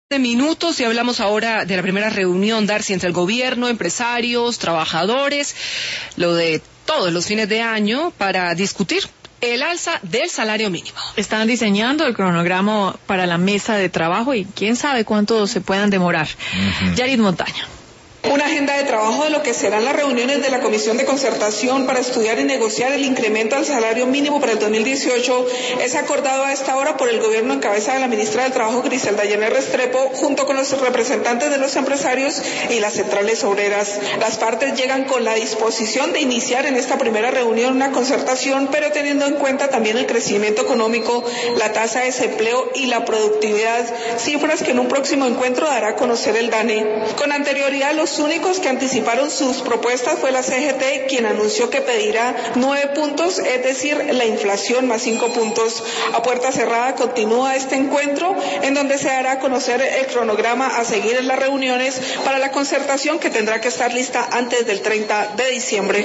Minutos y hablamos ahora de la primera reunión, Darcy, entre el gobierno, empresarios, trabajadores, lo de todos los fines de año para discutir el alza del salario mínimo. Están diseñando el cronograma para la mesa de trabajo y quién sabe cuánto se puedan demorar. Yarit Montaña. Una agenda de trabajo de lo que serán las reuniones de la Comisión de Concertación para estudiar y negociar el incremento al salario mínimo para el 2018 es acordado a esta hora por el gobierno en cabeza de la ministra del Trabajo, Griselda Yener Restrepo, junto con los representantes de los empresarios y las centrales obreras. Las partes llegan con la disposición de iniciar en esta primera reunión una concertación, pero teniendo en cuenta también el crecimiento económico, la tasa de desempleo y la productividad, cifras que en un próximo encuentro dará a conocer el DANE. Con anterioridad, los únicos que anticiparon sus propuestas fue la CGT, quien anunció que pedirá 9 puntos, es decir, la inflación más 5 puntos. A puerta cerrada continúa este encuentro, en donde se dará a conocer el cronograma a seguir en las reuniones para la concertación, que tendrá que estar lista antes del 30 de diciembre.